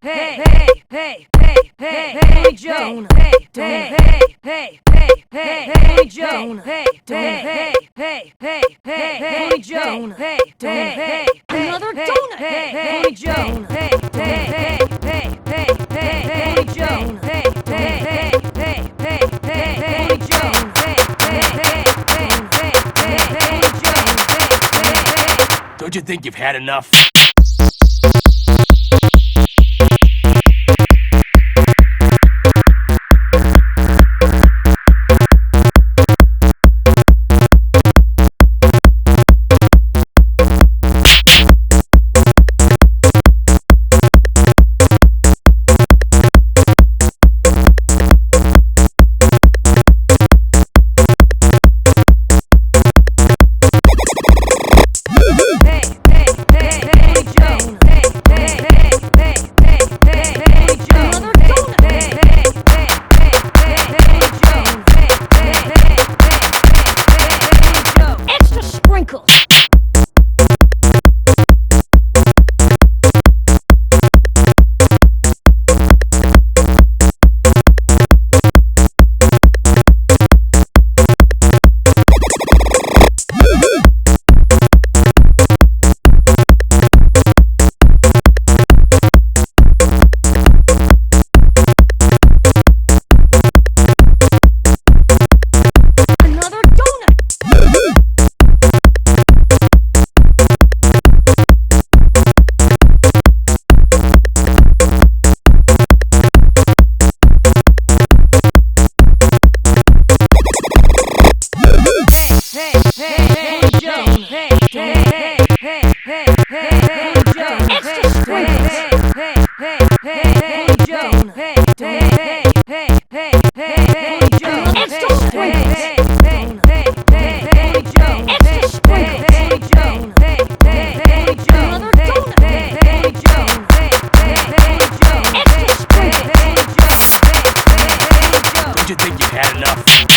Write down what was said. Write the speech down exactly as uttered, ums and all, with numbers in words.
hey, hey, hey, hey, hey, hey, Joe, hey, hey, hey, hey, hey, hey, hey, Joe, hey, hey, hey, hey, hey, hey, hey, Joe, hey, hey, hey, Another donut. hey, hey, Joe, hey, hey, hey, hey, hey, hey, hey, Joe, hey, hey, hey, hey, hey, hey, hey, Joe, hey, hey, hey, hey, hey, hey, hey, Joe, hey, hey, hey. Don't you think you've had enough? Extra sprinkles. Don't you think you've had enough?